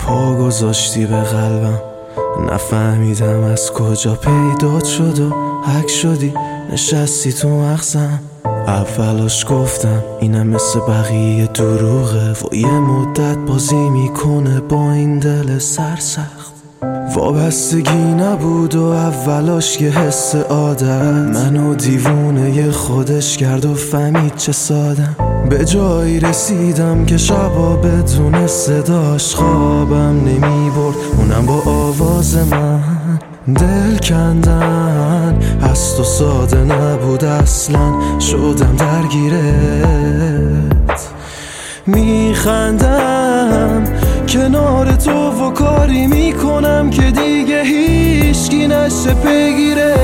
پا گذاشتی به قلبم، نفهمیدم از کجا پیدات شد و حک شدی نشستی تو مغزم. اولاش گفتم اینم مثل بقیه دروغه و یه مدت بازی میکنه با این دل سرسخت. وابستگی نبود و اولاش یه حس عادت منو دیوونه خودش کرد و فهمید چه سادم. به جایی رسیدم که شبا بدون صداش خوابم نمی برد، اونم با آواز من. دل کندن از تو ساده نبود اصلا، شدم درگیرت. میخندم کنار تو و کاری میکنم که دیگه هیچکی نشه بگیرت.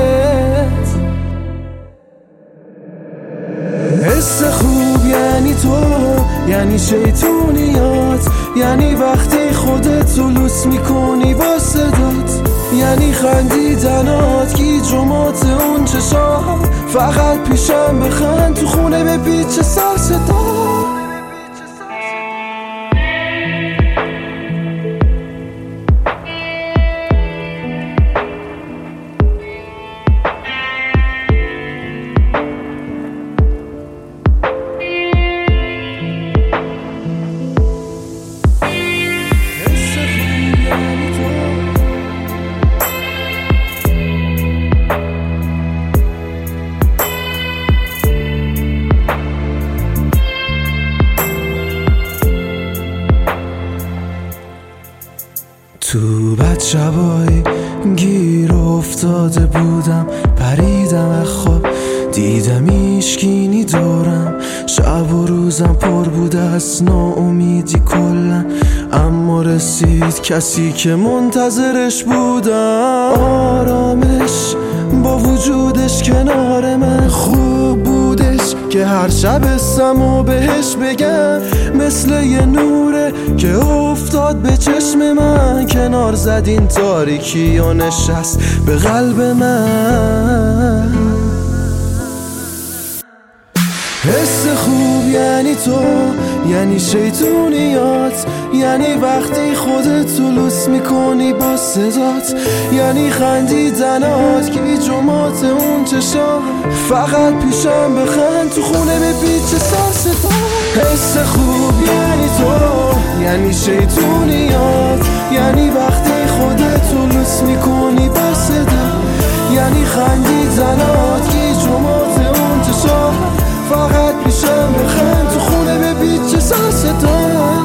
حس خوب یعنی تو، یعنی شیطونیات، یعنی وقتی خودت رو لوس میکنی با صدات، یعنی خندیدنات گیج و مات اون چشام. فقط پیشم بخند تو خونه به پیچ سر صدا. تو بد شبایی گیر افتاده بودم، پریدم از خواب دیدم ایشگینی دورم. شب و روزم پر بود از ناامیدی کلن، اما رسید کسی که منتظرش بودم. آرامش با وجودش کنار من، خوب بودش که هر شب اسم و بهش بگم. مثل یه نوره که افتاد به چشم من، کنار زد این تاریکی و نشست به قلب من. حس خوب یعنی تو، یعنی شیطونیات، یعنی وقتی خودت رو لوس میکنی با صدات، یعنی خندیدنات گیج و مات اون چشام. فقط پیشم بخند تو خونه به پیچ سر صدا. حس خوب یعنی تو، یعنی شیطونیات، یعنی وقتی خودت رو لوس میکنی با صدات، یعنی خندیدنات گیج و مات اون چشام. فقط پیشم بخند تو خونه به پیچ سر صدا.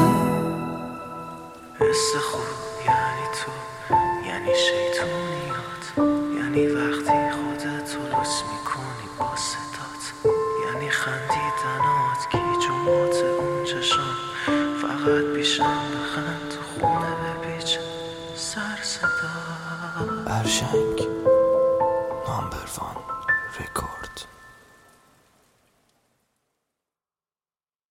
حس خوب یعنی تو، یعنی شیطونیات، یعنی وقتی خودت رو لوس میکنی با صدات، یعنی خندیدنات گیج و مات اون چشام. فقط پیشم بخند تو خونه به پیچ سر صدا. برشنگ